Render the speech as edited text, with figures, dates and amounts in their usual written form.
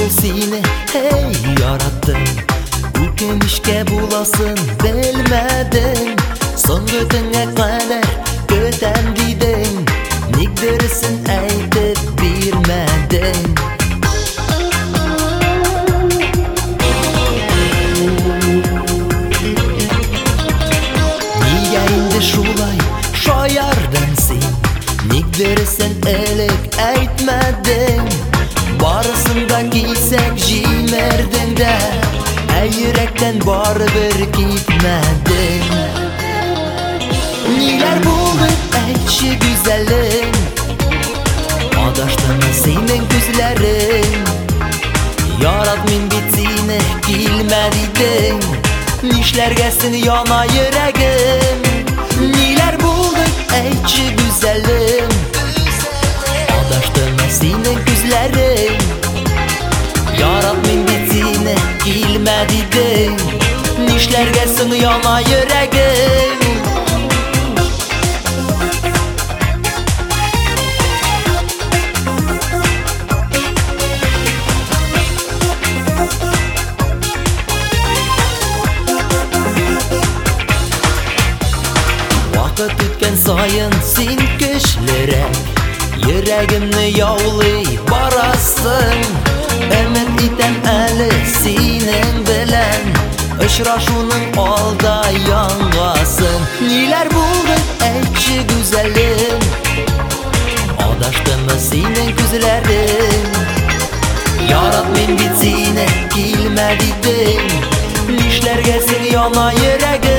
ol seni hey yarattım. Ökünüşke bulasın bilmedim. Soңғы түнге kadar kötendidin. Nigdirisin aytib bermedin. Niga endi şulay shoyardin sen? Nigdirisin elek aytmadin. Barısında giysek jimerdin de yürekten baribir gitmedin. Niler bulur aytçı güzelim? Adaştın senin gözlerin. Yaratmin bitsini bilmedin. Nişlerge seni yana yüreğim. Niler bulur aytçı güzelim? Adaştın senin gözlerin. Yaratmin bitsini bilmedin. Nişlerge seni yana yüreğim. Vakit ötken sayın sen güçlürek. Yüreğimni yavlay barasın. Ümit iten eli senin bilen. Uchrashuvning olda yongasin. Niler buldun aytchi güzelim? Adashdimi sening ko'zlaring? Yaratmin bitsini kelmading. Nishlarga seni yana yuragim.